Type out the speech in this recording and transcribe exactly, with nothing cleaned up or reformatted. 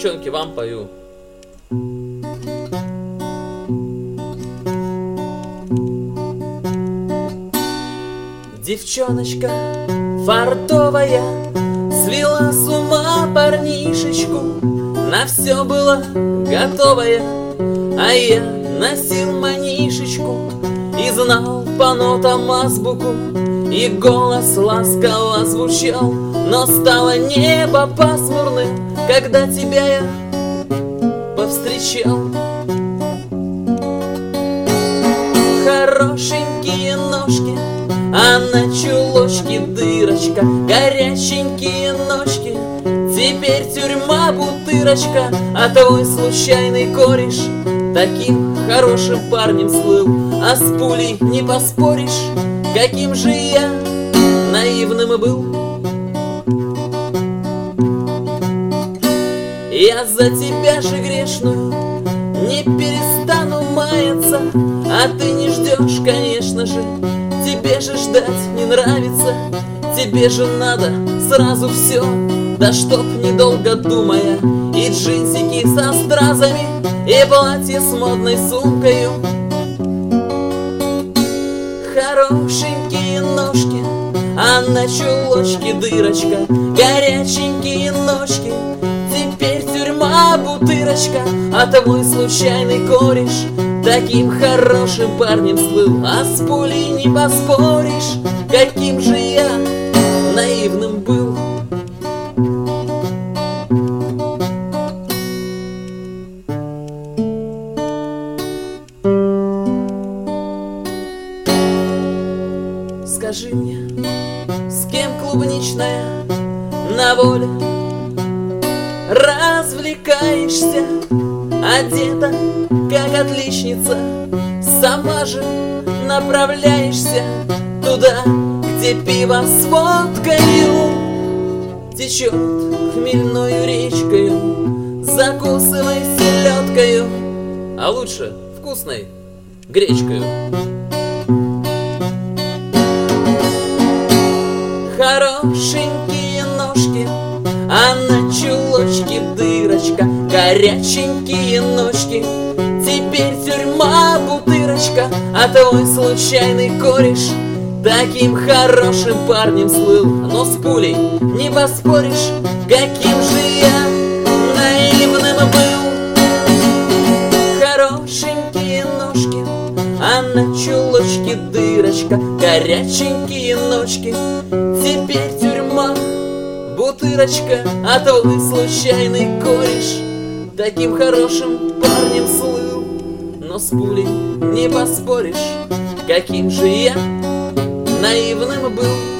Девчонки, вам пою. Девчоночка фартовая свела с ума парнишечку, на все была готовая, а я носил манишечку и знал по нотам азбуку, и голос ласково звучал. Но стало небо пасмурным, когда тебя я повстречал. Хорошенькие ножки, а на чулочке дырочка, горяченькие ножки, теперь тюрьма бутырочка. А твой случайный кореш таким хорошим парнем слыл, а с пулей не поспоришь, каким же я наивным был. Я за тебя же грешную не перестану маяться, а ты не ждешь, конечно же, тебе же ждать не нравится. Тебе же надо сразу все, да чтоб недолго думая, и джинсики со стразами, и платье с модной сумкою. Хорошенькие ножки, а на чулочке дырочка, горяченькие ножки, теперь тюрьма бутырочка. А твой случайный кореш таким хорошим парнем слыл, а с пулей не поспоришь, каким же я наивным был. Скажи мне, с кем клубничная на воле развлекаешься, одета как отличница, сама же направляешься туда, где пиво с водкою течет хмельною речкою, закусывай селедкою, а лучше вкусной гречкою. Хорошенькие ножки, а на чулочке дырочка, горяченькие ножки, теперь тюрьма бутырочка. А твой случайный кореш таким хорошим парнем слыл, но с пулей не поспоришь, каким же я наивным был. Хорошенькие ножки, а на чулочке дырочка, горяченькие ножки, теперь тюрьма бутырочка. А твой случайный кореш таким хорошим парнем слыл, но с пулей не поспоришь, каким же я наивным был.